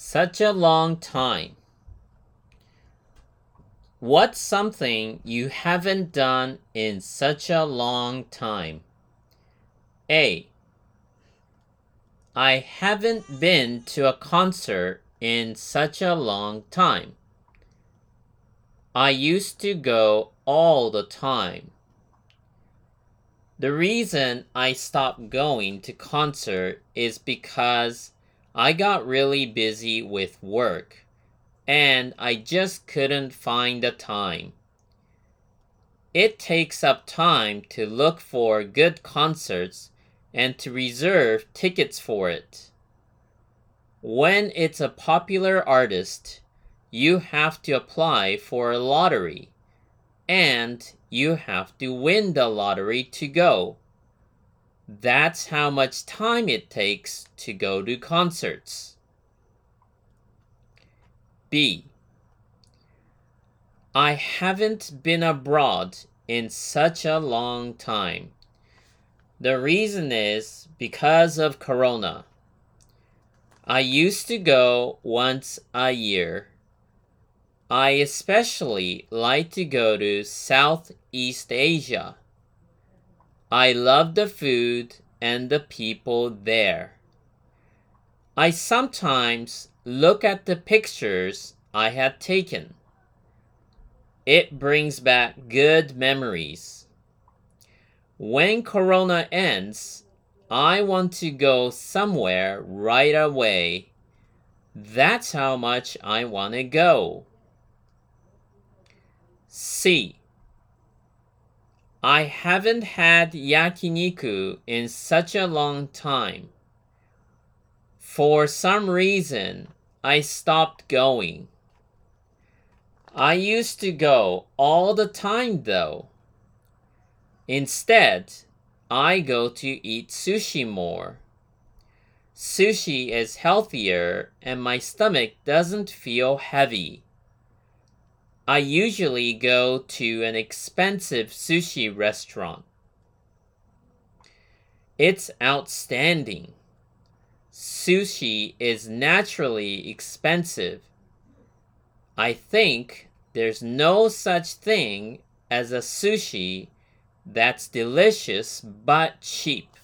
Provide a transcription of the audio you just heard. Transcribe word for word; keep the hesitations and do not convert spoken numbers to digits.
such a long time. What's something you haven't done in such a long time? A. I haven't been to a concert in such a long time. I used to go all the time. The reason I stopped going to concert is because I got really busy with work and I just couldn't find the time. It takes up time to look for good concerts and to reserve tickets for it. When it's a popular artist, you have to apply for a lottery, and you have to win the lottery to go. That's how much time it takes to go to concerts. B. I haven't been abroad in such a long time. The reason is because of Corona. I used to go once a year. I especially like to go to Southeast Asia. I love the food and the people there. I sometimes look at the pictures I had taken. It brings back good memories. When Corona ends, I want to go somewhere right away. That's how much I want to go. C. I haven't had yakiniku in such a long time. For some reason, I stopped going. I used to go all the time though. Instead, I go to eat sushi more. Sushi is healthier and my stomach doesn't feel heavy. I usually go to an expensive sushi restaurant. It's outstanding. Sushi is naturally expensive. I think there's no such thing as a sushi that's delicious but cheap.